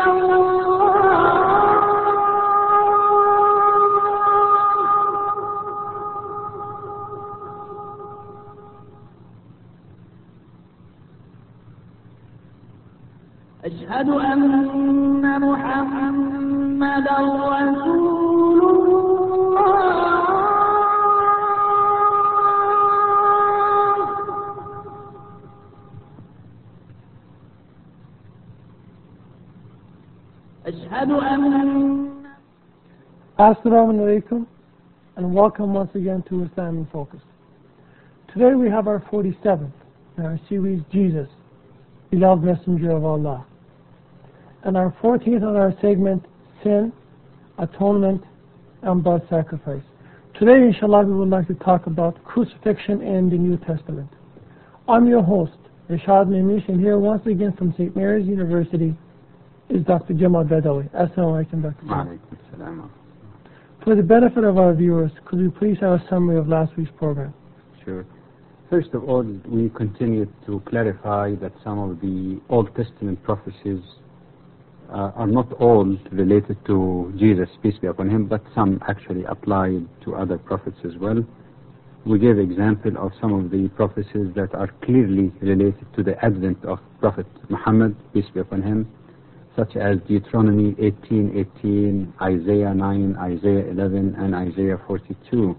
أشهد أن محمدا رسول الله. أشهد أن Assalamu alaikum, and welcome once again to Islam in Focus. Today we have our 47th in our series Jesus, Beloved Messenger of Allah, and our 14th on our segment Sin, Atonement, and Blood Sacrifice. Today, inshallah, we would like to talk about crucifixion in the New Testament. I'm your host, Rashad Mimish, and here once again from St. Mary's University is Dr. Jamal Badawi. Assalamu alaikum, Dr. Jamal. For the benefit of our viewers, could we please have a summary of last week's program? Sure. First of all, we continue to clarify that some of the Old Testament prophecies are not all related to Jesus, peace be upon him, but some actually apply to other prophets as well. We gave example of some of the prophecies that are clearly related to the advent of Prophet Muhammad, peace be upon him, such as Deuteronomy 18:18, Isaiah 9, Isaiah 11, and Isaiah 42.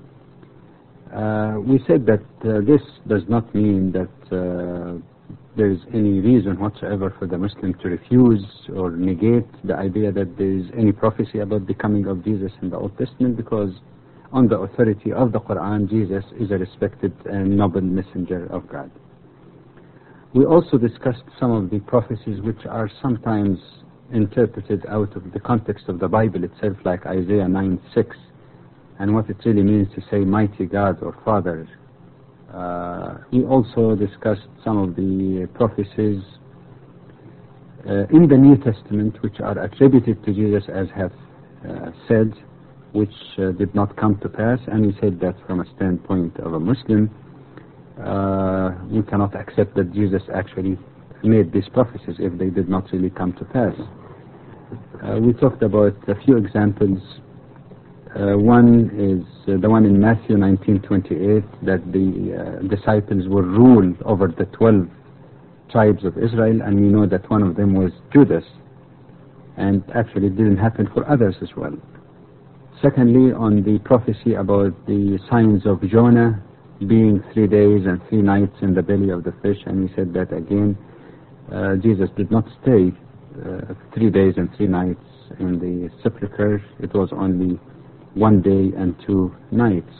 We said that this does not mean that there is any reason whatsoever for the Muslim to refuse or negate the idea that there is any prophecy about the coming of Jesus in the Old Testament, because on the authority of the Quran, Jesus is a respected and noble messenger of God. We also discussed some of the prophecies which are sometimes interpreted out of the context of the Bible itself, like Isaiah 9:6, and what it really means to say mighty God or Father. We also discussed some of the prophecies in the New Testament which are attributed to Jesus as have said, which did not come to pass, and we said that from a standpoint of a Muslim, we cannot accept that Jesus actually made these prophecies if they did not really come to pass. We talked about a few examples. One is the one in Matthew 19:28, that the disciples were ruled over the 12 tribes of Israel, and we know that one of them was Judas, and actually it didn't happen for others as well. Secondly, on the prophecy about the signs of Jonah being 3 days and 3 nights in the belly of the fish, and we said that again Jesus did not stay 3 days and 3 nights in the sepulchre. It was only 1 day and 2 nights.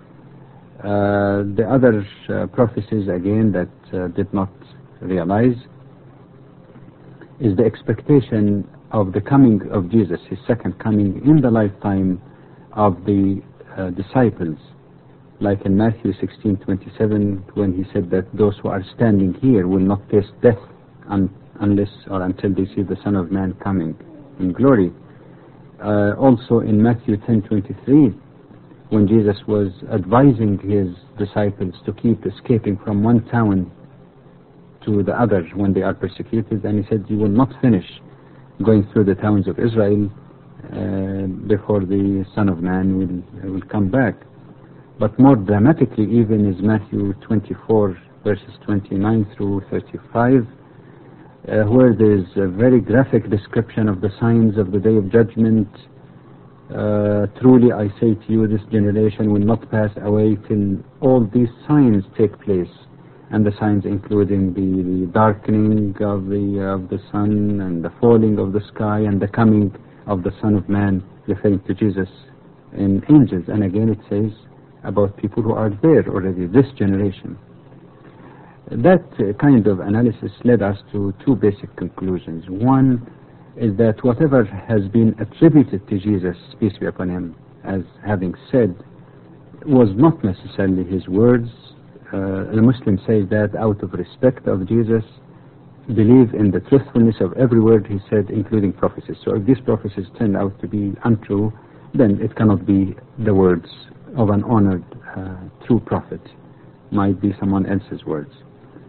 The other prophecies again that did not realize is the expectation of the coming of Jesus, his second coming, in the lifetime of the disciples, like in Matthew 16:27, when he said that those who are standing here will not taste death unless or until they see the Son of Man coming in glory. Also in Matthew 10:23, when Jesus was advising his disciples to keep escaping from one town to the other when they are persecuted, and he said, you will not finish going through the towns of Israel before the Son of Man will come back. But more dramatically even is Matthew 24 verses 29 through 35, where there is a very graphic description of the signs of the Day of Judgment. Truly I say to you, this generation will not pass away till all these signs take place, and the signs including the darkening of the sun, and the falling of the sky, and the coming of the Son of Man, referring to Jesus in angels. And again it says about people who are there already, this generation. That kind of analysis led us to 2 basic conclusions. One is that whatever has been attributed to Jesus, peace be upon him, as having said, was not necessarily his words. The Muslim says that out of respect of Jesus, believe in the truthfulness of every word he said, including prophecies. So if these prophecies turn out to be untrue, then it cannot be the words of an honored true prophet. Might be someone else's words.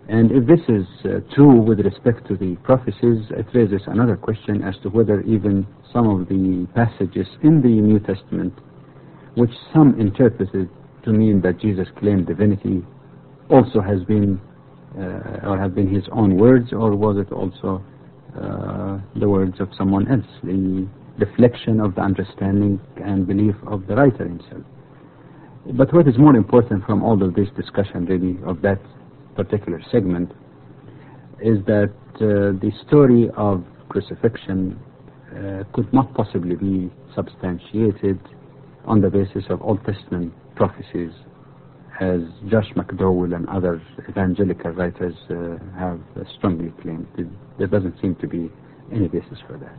And if this is true with respect to the prophecies, it raises another question as to whether even some of the passages in the New Testament, which some interpreted to mean that Jesus claimed divinity, also has been or have been his own words, or was it also the words of someone else, the reflection of the understanding and belief of the writer himself. But what is more important from all of this discussion, really, of that particular segment, is that the story of crucifixion could not possibly be substantiated on the basis of Old Testament prophecies, as Josh McDowell and other evangelical writers have strongly claimed. There doesn't seem to be any basis for that.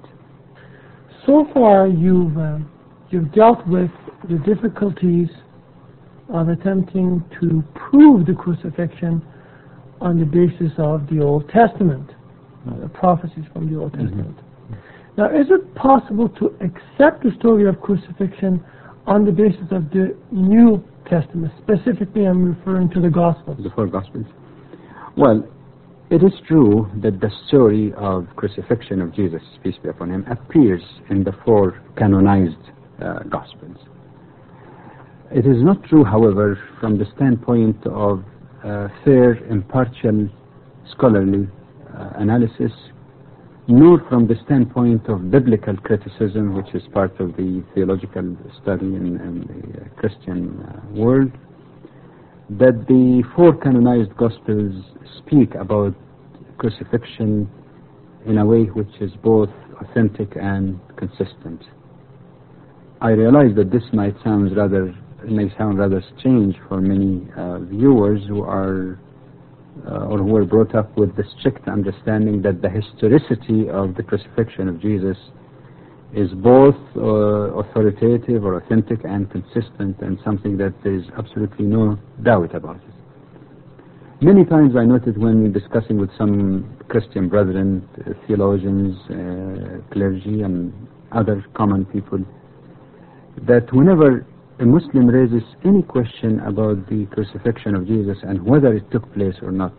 So far, you've dealt with the difficulties of attempting to prove the crucifixion on the basis of the Old Testament, the prophecies from the Old Testament. Now, is it possible to accept the story of crucifixion on the basis of the New Testament? Specifically, I'm referring to the Gospels. The four Gospels. Well, it is true that the story of crucifixion of Jesus, peace be upon him, appears in the four canonized Gospels. It is not true, however, from the standpoint of fair, impartial, scholarly analysis, nor from the standpoint of biblical criticism, which is part of the theological study in the Christian world, that the four canonized Gospels speak about crucifixion in a way which is both authentic and consistent. I realize that this may sound rather strange for many viewers who are or who were brought up with the strict understanding that the historicity of the crucifixion of Jesus is both authoritative or authentic and consistent, and something that there is absolutely no doubt about it. Many times I noted when discussing with some Christian brethren, theologians, clergy and other common people, that whenever a Muslim raises any question about the crucifixion of Jesus and whether it took place or not,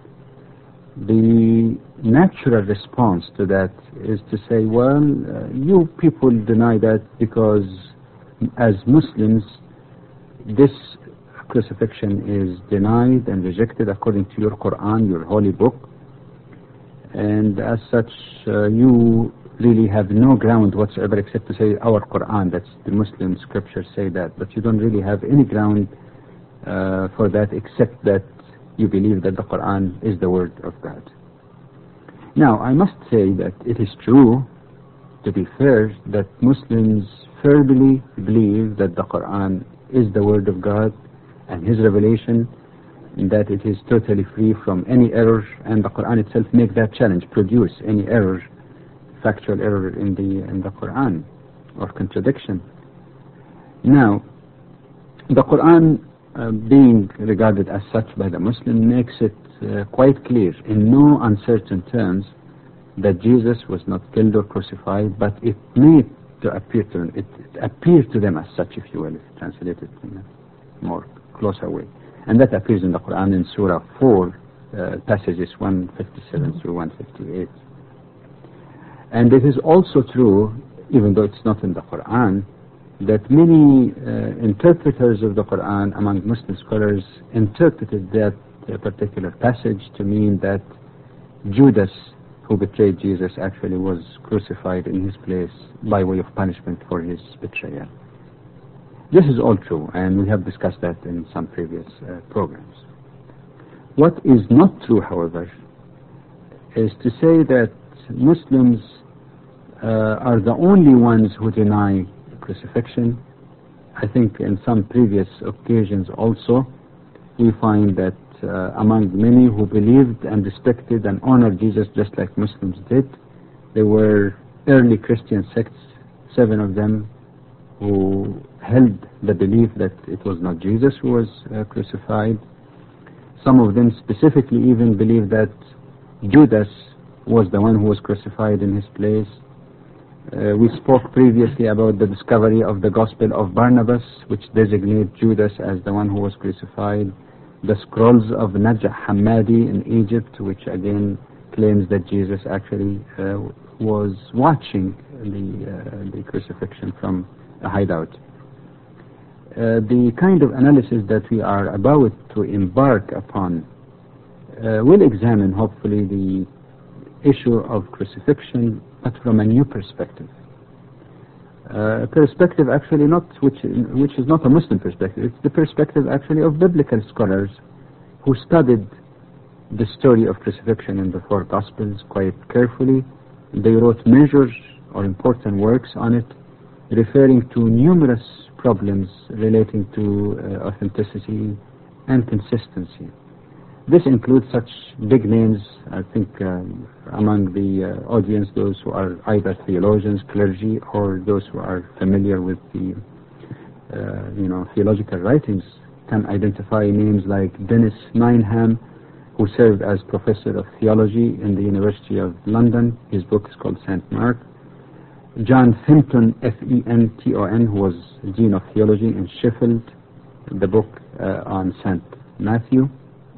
the natural response to that is to say, well, you people deny that because as Muslims this crucifixion is denied and rejected according to your Quran, your holy book, and as such you really have no ground whatsoever except to say our Quran, that's the Muslim scriptures say that, but you don't really have any ground for that except that you believe that the Quran is the word of God. Now, I must say that it is true, to be fair, that Muslims firmly believe that the Quran is the word of God and his revelation, and that it is totally free from any error, and the Quran itself makes that challenge, produce any error, factual error in the Quran or contradiction. Now, the Quran being regarded as such by the Muslim makes it quite clear in no uncertain terms that Jesus was not killed or crucified, but it made to appear to them, it appeared to them as such, if you will, if translated in a more closer way. And that appears in the Quran in Surah 4, passages 157 through 158. And it is also true, even though it's not in the Quran, that many interpreters of the Quran among Muslim scholars interpreted that particular passage to mean that Judas, who betrayed Jesus, actually was crucified in his place by way of punishment for his betrayal. This is all true, and we have discussed that in some previous programs. What is not true, however, is to say that Muslims are the only ones who deny crucifixion. I think in some previous occasions also we find that among many who believed and respected and honored Jesus just like Muslims did, there were early Christian sects, 7 of them, who held the belief that it was not Jesus who was crucified. Some of them specifically even believed that Judas was the one who was crucified in his place. We spoke previously about the discovery of the Gospel of Barnabas, which designates Judas as the one who was crucified. the scrolls of Najah Hammadi in Egypt, which again claims that Jesus actually was watching the crucifixion from a hideout. The kind of analysis that we are about to embark upon will examine, hopefully, the issue of crucifixion, but from a new perspective. Perspective actually which is not a Muslim perspective. It's the perspective actually of biblical scholars who studied the story of crucifixion in the four Gospels quite carefully. They wrote major or important works on it, referring to numerous problems relating to authenticity and consistency. This includes such big names, I think, among the audience, those who are either theologians, clergy, or those who are familiar with the theological writings can identify names like Dennis Nineham, who served as professor of theology in the University of London. His book is called St. Mark. John Fenton, F-E-N-T-O-N, who was Dean of Theology in Sheffield, the book on St. Matthew.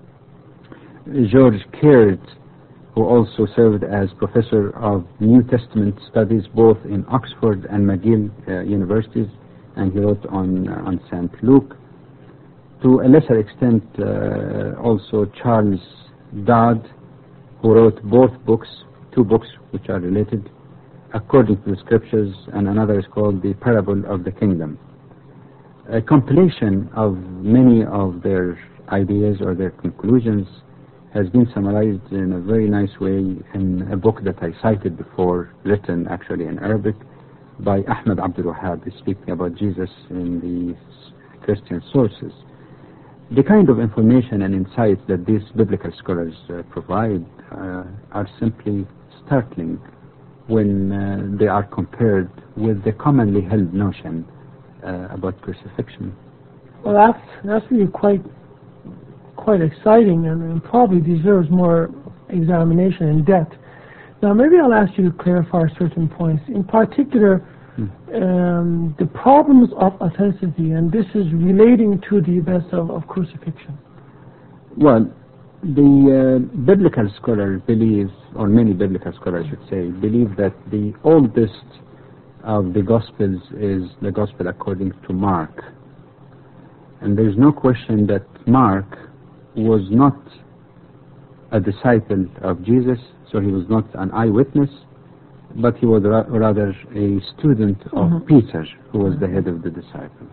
George Caird, who also served as professor of New Testament studies both in Oxford and McGill universities, and he wrote on St. Luke. To a lesser extent, also Charles Dodd, who wrote both books, two books which are related, According to the Scriptures, and another is called The Parable of the Kingdom. A compilation of many of their ideas or their conclusions has been summarized in a very nice way in a book that I cited before, written actually in Arabic by Ahmed Abdul Wahab, speaking about Jesus in the Christian sources. The kind of information and insights that these biblical scholars provide are simply startling when they are compared with the commonly held notion about crucifixion. Well, that's really quite exciting, and probably deserves more examination in depth. Now, maybe I'll ask you to clarify certain points. In particular, the problems of authenticity, and this is relating to the events of crucifixion. Well, the biblical scholar believes, or many biblical scholars should say, believe that the oldest of the Gospels is the Gospel according to Mark. And there's no question that Mark was not a disciple of Jesus, so he was not an eyewitness, but he was rather a student of Peter, who was the head of the disciples.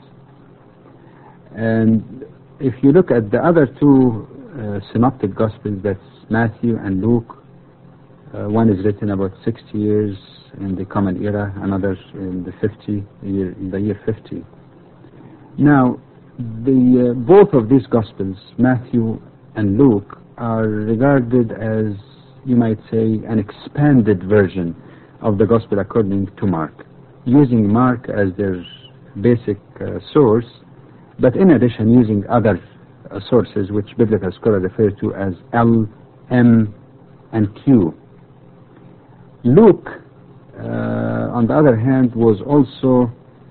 And if you look at the other two synoptic Gospels, that's Matthew and Luke, one is written about 60 years in the Common Era, another in the year 50. Now, both of these Gospels, Matthew and Luke, are regarded as, you might say, an expanded version of the Gospel according to Mark, using Mark as their basic source, but in addition using other sources which biblical scholars refer to as L, M, and Q. Luke, on the other hand, was also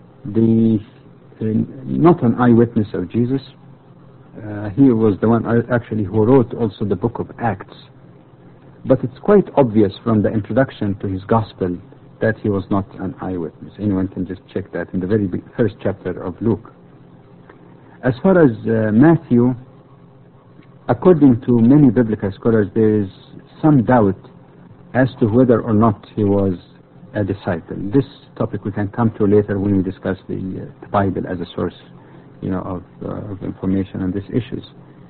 not an eyewitness of Jesus. He was the one actually who wrote also the book of Acts. But it's quite obvious from the introduction to his gospel that he was not an eyewitness. Anyone can just check that in the very first chapter of Luke. As far as Matthew, according to many biblical scholars, there is some doubt as to whether or not he was a disciple. This topic we can come to later when we discuss the Bible as a source, of information on these issues.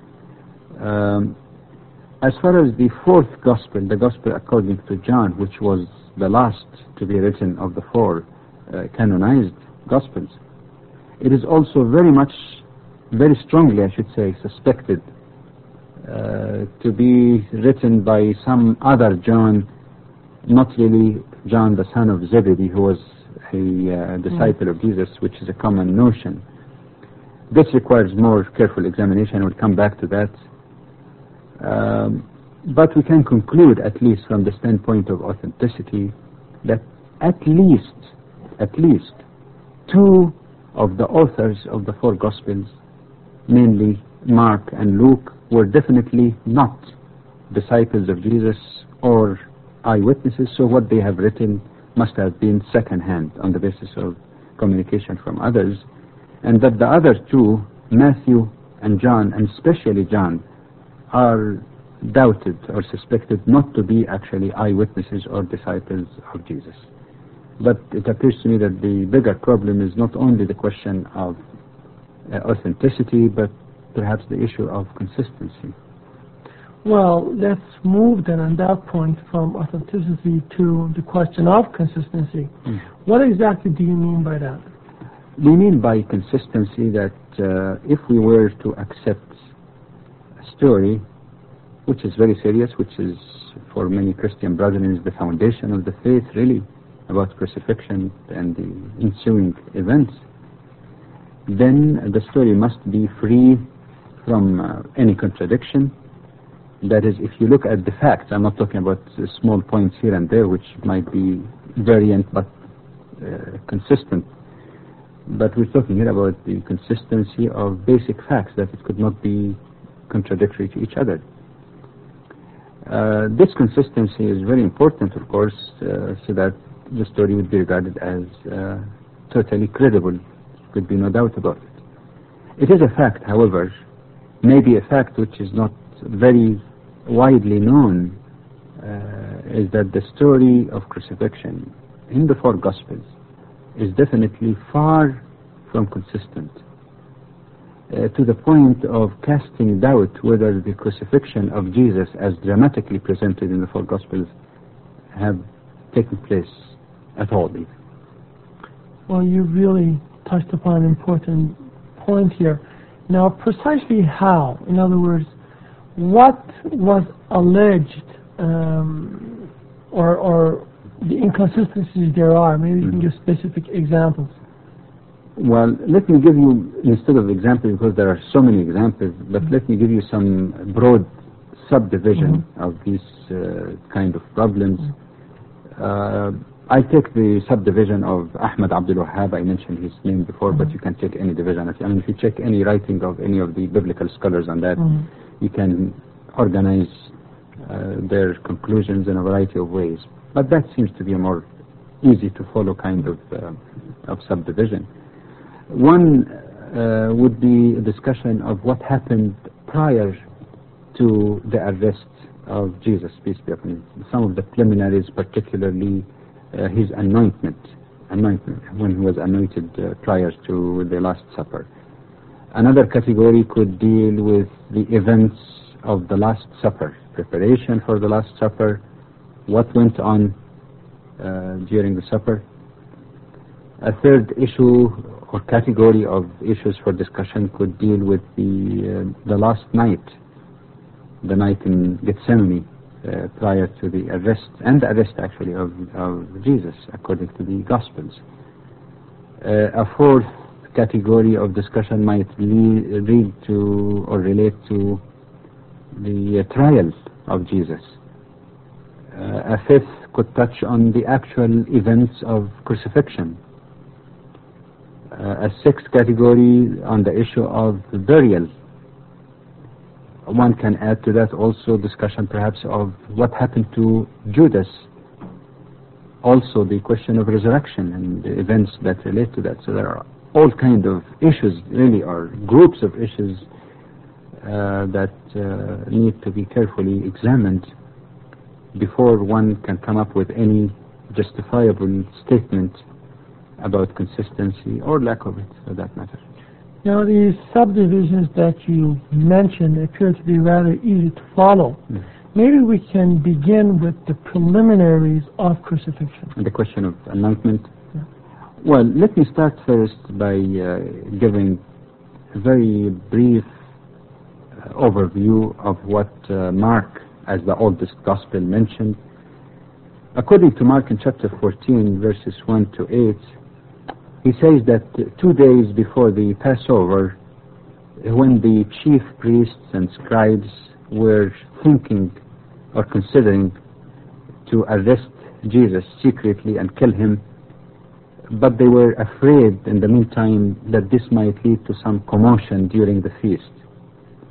As far as the fourth gospel, the gospel according to John, which was the last to be written of the four canonized gospels, it is also very strongly, I should say, suspected to be written by some other John, not really John the son of Zebedee, who was a disciple of Jesus, which is a common notion. This requires more careful examination. We'll come back to that. But we can conclude, at least from the standpoint of authenticity, that at least two of the authors of the four Gospels, mainly Mark and Luke were definitely not disciples of Jesus or eyewitnesses, so what they have written must have been second-hand on the basis of communication from others, and that the other two, Matthew and John, and especially John, are doubted or suspected not to be actually eyewitnesses or disciples of Jesus. But it appears to me that the bigger problem is not only the question of authenticity, but perhaps the issue of consistency. Well, let's move then on that point from authenticity to the question of consistency. What exactly do you mean by that? We mean by consistency that if we were to accept a story which is very serious, which is for many Christian brethren is the foundation of the faith really, about crucifixion and the ensuing events, then the story must be free from any contradiction. That is, if you look at the facts, I'm not talking about small points here and there which might be variant but consistent, but we're talking here about the consistency of basic facts, that it could not be contradictory to each other. This consistency is very important, of course, so that the story would be regarded as totally credible. Could be no doubt about it. It is a fact, however, maybe a fact which is not very widely known, is that the story of crucifixion in the four Gospels is definitely far from consistent, to the point of casting doubt whether the crucifixion of Jesus as dramatically presented in the four Gospels have taken place at all. Well, you really touched upon an important point here. Now, precisely how? In other words, what was alleged, or the inconsistencies there are? Maybe you can give specific examples. Well, let me give you, instead of examples, because there are so many examples, but let me give you some broad subdivision of these kind of problems. I take the subdivision of Ahmad Abdul Wahhab. I mentioned his name before, but you can take any division. I mean, if you check any writing of any of the biblical scholars on that, you can organize their conclusions in a variety of ways. But that seems to be a more easy to follow kind of subdivision. One would be a discussion of what happened prior to the arrest of Jesus, peace be upon him. Some of the preliminaries, particularly his anointment when he was anointed prior to the Last Supper. Another category could deal with the events of the Last Supper, preparation for the Last Supper, what went on during the supper. A third issue or category of issues for discussion could deal with the last night, the night in Gethsemane, prior to the arrest, and the arrest actually of Jesus according to the Gospels. A fourth category of discussion might lead to or relate to the trials of Jesus. A fifth could touch on the actual events of crucifixion. A sixth category on the issue of burial. One can add to that also discussion perhaps of what happened to Judas, also the question of resurrection and the events that relate to that. So there are all kinds of issues really, or groups of issues that need to be carefully examined before one can come up with any justifiable statement about consistency or lack of it for that matter. Now, these subdivisions that you mentioned appear to be rather easy to follow. Maybe we can begin with the preliminaries of crucifixion. And the question of anointment. Well, let me start first by giving a very brief overview of what Mark, as the oldest gospel, mentioned. According to Mark in chapter 14, verses 1 to 8, he says that 2 days before the Passover, when the chief priests and scribes were thinking or considering to arrest Jesus secretly and kill him, but they were afraid in the meantime that this might lead to some commotion during the feast.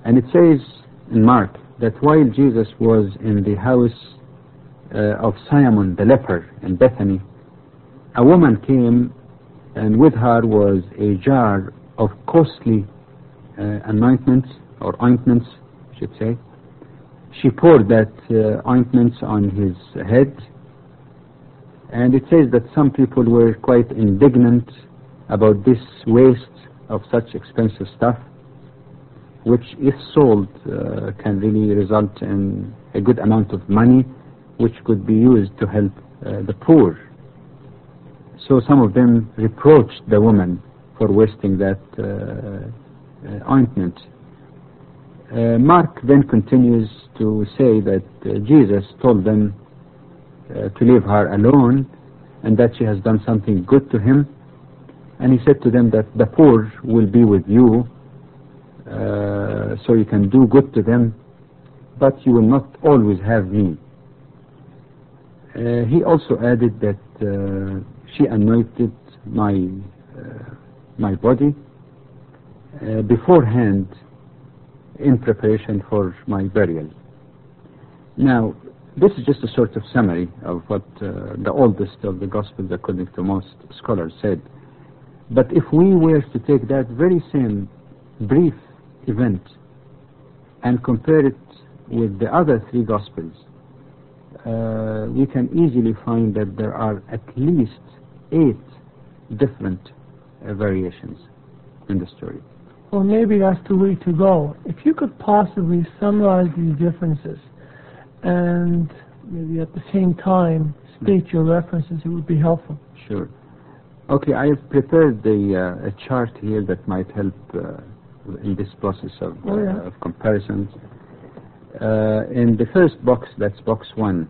And it says in Mark that while Jesus was in the house of Simon the leper in Bethany, a woman came, and with her was a jar of costly ointments, I should say. She poured that ointments on his head, and it says that some people were quite indignant about this waste of such expensive stuff, which if sold can really result in a good amount of money which could be used to help the poor. So some of them reproached the woman for wasting that ointment. Mark then continues to say that Jesus told them to leave her alone and that she has done something good to him, and he said to them that the poor will be with you, so you can do good to them, but you will not always have me. He also added that she anointed my body beforehand in preparation for my burial. Now, this is just a sort of summary of what the oldest of the Gospels, according to most scholars, said. But if we were to take that very same brief event and compare it with the other three Gospels, we can easily find that there are at least 8 different variations in the story. Well, maybe that's the way to go. If you could possibly summarize these differences and maybe at the same time state your references, it would be helpful. Sure. Okay, I have prepared a chart here that might help in this process of comparisons. In the first box, that's box 1,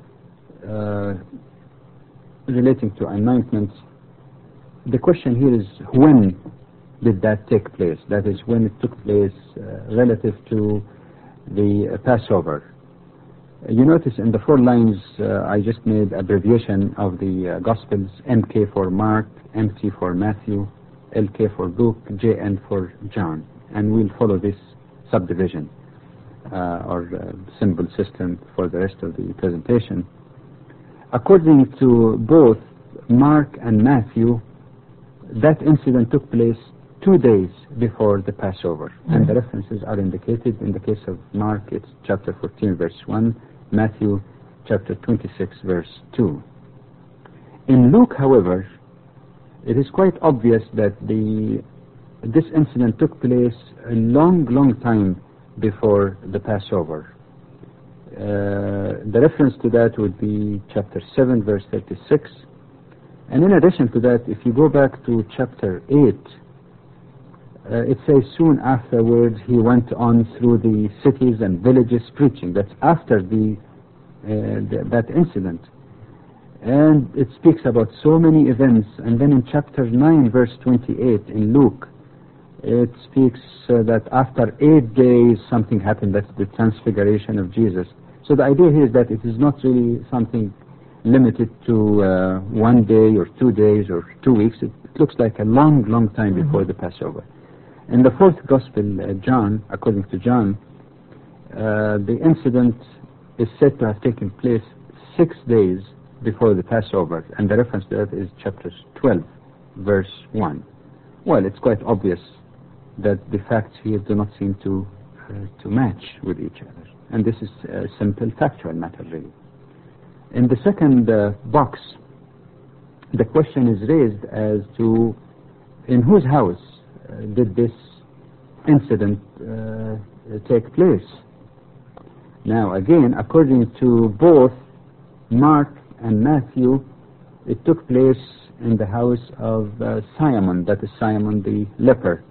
relating to anointments, the question here is when did that take place? That is, when it took place relative to the Passover. You notice in the 4 lines I just made abbreviation of the Gospels: MK for Mark, MT for Matthew, LK for Luke, JN for John. And we'll follow this subdivision or symbol system for the rest of the presentation. According to both Mark and Matthew, that incident took place 2 days before the Passover, and the references are indicated. In the case of Mark, it's chapter 14, verse 1, Matthew, chapter 26, verse 2. In Luke, however, it is quite obvious that this incident took place a long time before the Passover. The reference to that would be chapter 7, verse 36. And in addition to that, if you go back to chapter 8, it says soon afterwards he went on through the cities and villages preaching. That's after that incident. And it speaks about so many events. And then in chapter 9, verse 28 in Luke, it speaks that after 8 days something happened. That's the transfiguration of Jesus. So the idea here is that it is not really something limited to 1 day or 2 days or 2 weeks. It looks like a long time before the Passover. In the 4th Gospel, John, according to John, the incident is said to have taken place 6 days before the Passover, and the reference to that is chapter 12, verse 1. Well, it's quite obvious that the facts here do not seem to match with each other, and this is a simple factual matter, really. In the second box, the question is raised as to in whose house did this incident take place. Now again, according to both Mark and Matthew, it took place in the house of Simon, that is Simon the leper.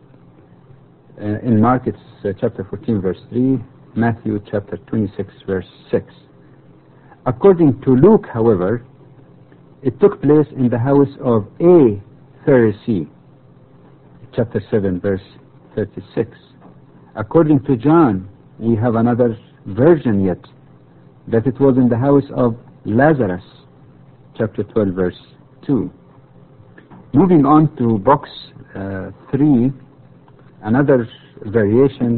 In Mark it's chapter 14 verse 3, Matthew chapter 26 verse 6. According to Luke, however, it took place in the house of a Pharisee, chapter 7 verse 36. According to John, we have another version yet, that it was in the house of Lazarus, chapter 12 verse 2. Moving on to box 3, another variation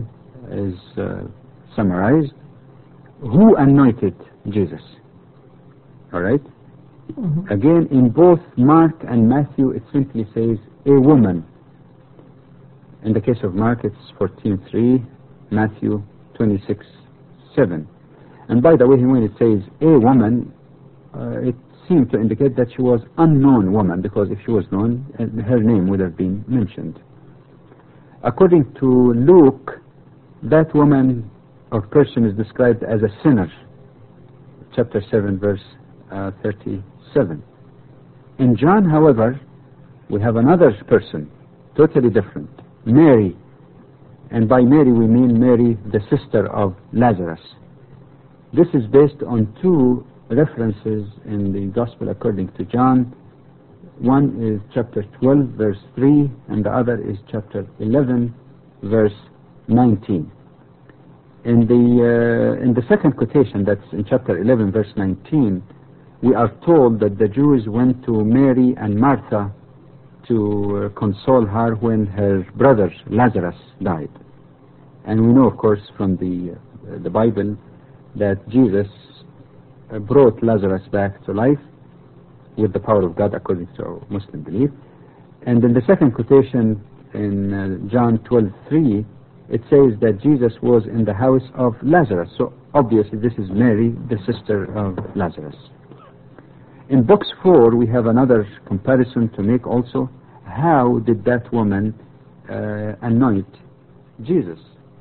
is summarized. Who anointed Jesus? All right? Again, in both Mark and Matthew, it simply says a woman. In the case of Mark, it's 14:3, Matthew 26:7. And by the way, when it says a woman, it seemed to indicate that she was unknown woman, because if she was known, her name would have been mentioned. According to Luke, that woman or person is described as a sinner, chapter 7, verse 37. In John, however, we have another person, totally different, Mary. And by Mary we mean Mary, the sister of Lazarus. This is based on two references in the Gospel according to John. One is chapter 12, verse 3, and the other is chapter 11, verse 19. In the second quotation, that's in chapter 11, verse 19, we are told that the Jews went to Mary and Martha to console her when her brother Lazarus died. And we know, of course, from the Bible that Jesus brought Lazarus back to life with the power of God, according to our Muslim belief. And in the second quotation in John 12:3, it says that Jesus was in the house of Lazarus. So obviously this is Mary, the sister of Lazarus. In box 4, we have another comparison to make also. How did that woman anoint Jesus?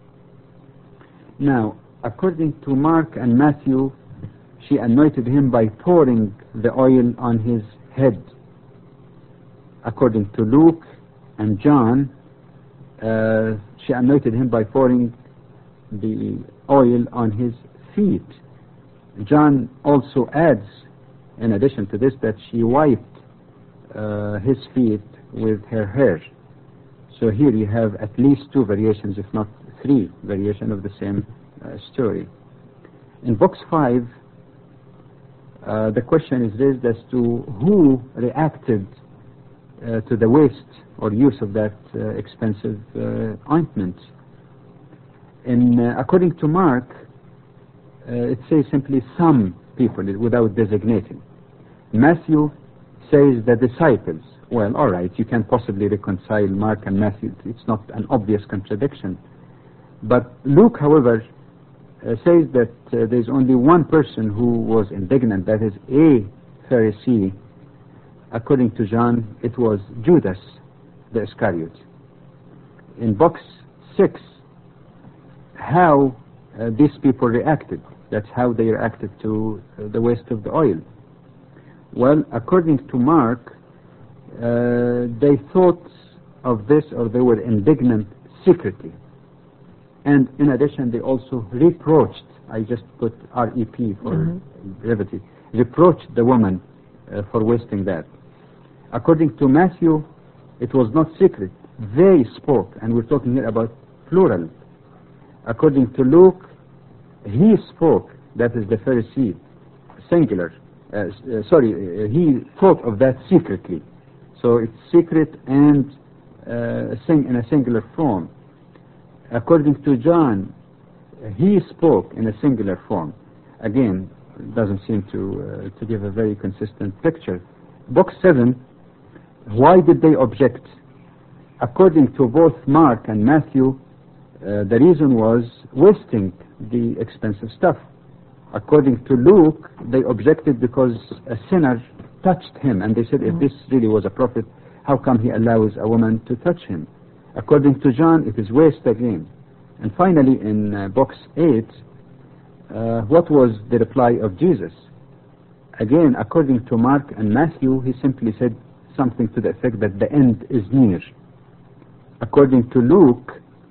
Now, according to Mark and Matthew, she anointed him by pouring the oil on his head. According to Luke and John, she anointed him by pouring the oil on his feet. John also adds, in addition to this, that she wiped his feet with her hair. So here you have at least two variations, if not three variations of the same story. In box 5, the question is raised as to who reacted to the waste or use of that expensive ointment. According to Mark, it says simply some people without designating. Matthew says the disciples. Well, all right, you can possibly reconcile Mark and Matthew. It's not an obvious contradiction. But Luke, however, says that there's only one person who was indignant, that is a Pharisee. According to John, it was Judas the Iscariot. In box 6, how these people reacted. That's how they reacted to the waste of the oil. Well, according to Mark, they thought of this, or they were indignant secretly. And in addition, they also reproached, I just put R-E-P for brevity, reproached the woman for wasting that. According to Matthew, it was not secret. They spoke, and we're talking here about plural. According to Luke, he spoke, that is the Pharisee, singular. He thought of that secretly. So it's secret and in a singular form. According to John, he spoke in a singular form. Again, it doesn't seem to give a very consistent picture. Box 7, why did they object? According to both Mark and Matthew, the reason was wasting the expensive stuff. According to Luke, they objected because a sinner touched him, and they said, if this really was a prophet, how come he allows a woman to touch him? According to John, it is waste again. And finally, in box 8, what was the reply of Jesus? Again, according to Mark and Matthew, he simply said something to the effect that the end is near. According to Luke,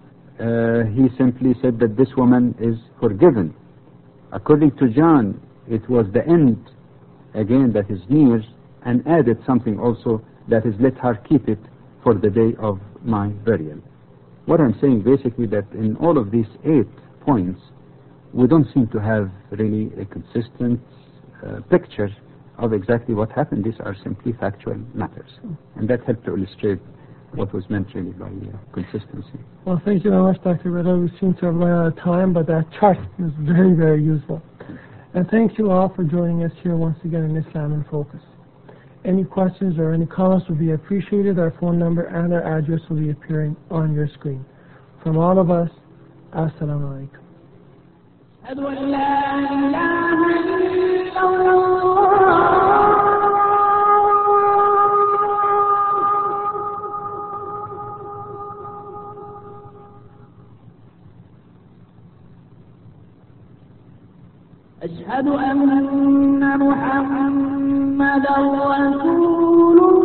he simply said that this woman is forgiven. According to John, it was the end, again, that is near, and added something also, that is, let her keep it for the day of my burial. What I'm saying basically that in all of these 8 points, we don't seem to have really a consistent picture of exactly what happened. These are simply factual matters. And that helped to illustrate what was meant really by consistency. Well, thank you very much, Dr. Reda. We seem to have run out of time, but that chart is very, very useful. And thank you all for joining us here once again in Islam in Focus. Any questions or any comments will be appreciated. Our phone number and our address will be appearing on your screen. From all of us, Assalamu alaikum. أشهد أن لا إله إلا الله أشهد أن محمدا رسول الله